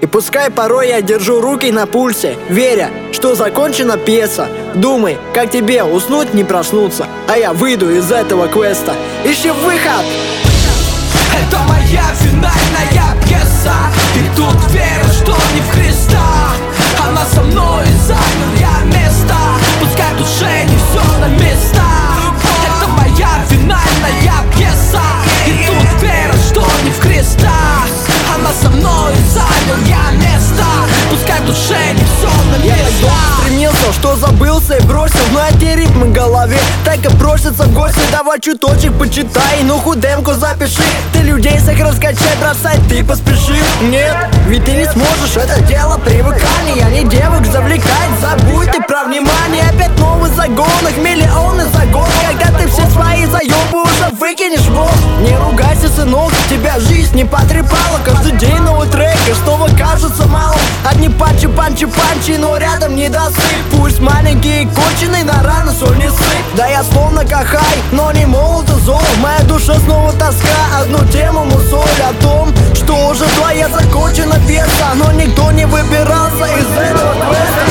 И пускай порой я держу руки на пульсе, веря, что закончена пьеса. Думай, как тебе уснуть не проснуться, а я выйду из этого квеста. Ищи выход! Это моя финальная пьеса. И тут вера, что не в Христа. Она со мной, занял я место. Пускай в душе не все на места. Это моя финальная пьеса. И тут вера, что не в Христа. Она со мной, занял я место. Пускай в душе не все на места. Я так долго стремился, что забылся и бросил. Но эти ритмы в голове так и просятся в гости. Давай чуточек почитай, ну худемку запиши. Ты людей всех раскачай, бросай, ты поспешил. Нет, ведь ты не сможешь, это дело привыкания. Не девок завлекать, забудь ты про внимание. Опять новый загон, их миллионы загон. Когда ты все свои заебы уже выкинешь вон. Не ругайся, сынок, тебя жизнь не потрепала. Каждый день новый трек, и снова кажется мало. Одни панчи, но рядом не досып. Пусть маленький и конченый, на рану соль не сыпь. Да я словно кахай, но не молод и зол. В моей душе снова тоска, одну тему мусоль. О том, что уже твоя закончена пьеса. Но никто не выбирался из этого квеста.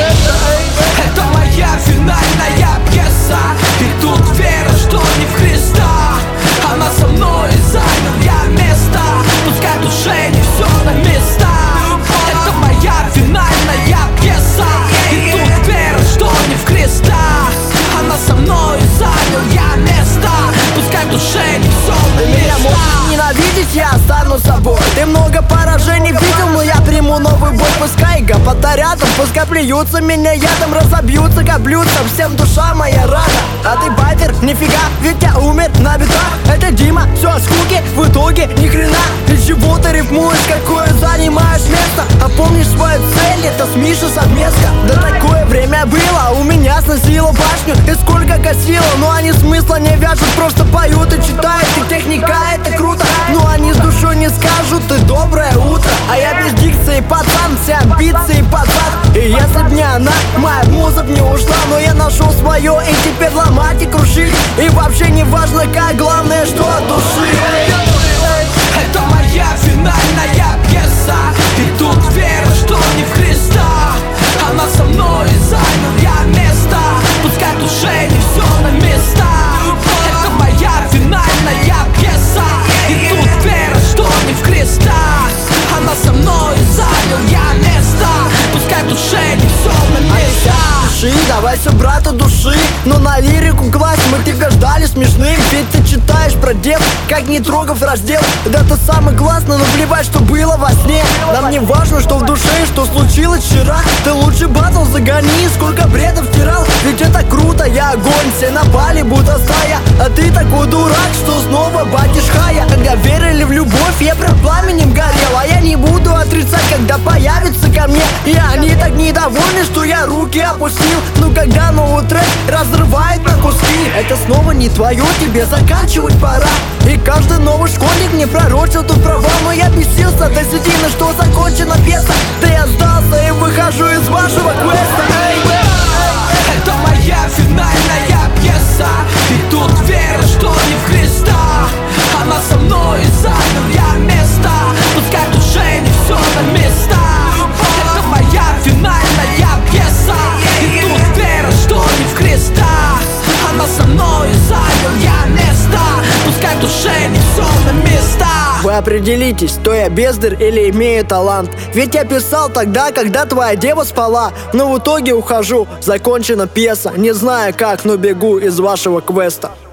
Это моя финальная пьеса. И тут вера, что не в Христа. Она со мной, занял я место. Пускай в душе не все на места. Это моя финальная пьеса. И тут вера, что не в Христа. Она со мной, занял я место. Пускай в душе не все на места. Меня можешь ненавидеть, я останусь собой. Ты много поражений видел, но я приму новый бой. Пускай гопота рядом, пускай плюются меня ядом. Разобьются, как блюдца, всем душа моя рада. А ты батер, нифига, ведь я умер на битах. Это Дима, все от скуки, в итоге ни хрена. Из чего ты рифмуешь, какое занимаешь место? А помнишь свою цель, это с Мишей совместно. Да такое время было, у меня сносило башню. И сколько косило, но они смысла не вяжут. Просто поют и читают, и техника это круто. Но они с душой не скажут, ты доброе утро. А я без дикции пацан, все амбиции пацан. И если б не она, моя муза б не ушла. Но я нашел свое, и теперь ломать и крушить. И вообще не важно как, главное, что от души. Это моя финальная пьеса. И тут вера, что не в Христа. Она со мной, занял я место. Пускай в душе не все на места. Это моя финальная пьеса. И тут вера, что не в Христа. Она со мной, занял я место. Пускай в душе не все на места. Давай все, брата души, но на лирику класть. Мы тебя ждали смешным, ведь ты читаешь про дев, как не трогав раздел. Да ты самый классный, но плевать, что было во сне. Нам не важно, что в душе, что случилось вчера. Ты лучше батл загони, сколько бредов стирал. Ведь это круто, я огонь, все напали, будто стая. А ты такой дурак, что снова батишь хая. Когда верили в любовь, я прям пламенем горел. А я не буду отрицать, когда появится ко мне. И они так недовольны, что я руки опустил. Ну когда новый трек разрывает на куски. Это снова не твое, тебе заканчивать пора. И каждый новый школьник мне пророчил тут права. Но я бесился до середины, что закончена пьеса. Да я сдался и выхожу из вашего квеста. Это моя финальная пьеса. И тут вера, что не в Христа. Она со мной, занял я место. Пускай в душе не все на места. Это моя финальная пьеса. И тут вера, что не в Христа. Она со мной, занял я место. Пускай в душе не все на места. Вы определитесь, то я бездарь или имею талант. Ведь я писал тогда, когда твоя дева спала. Но в итоге ухожу, закончена пьеса. Не знаю как, но бегу из вашего квеста.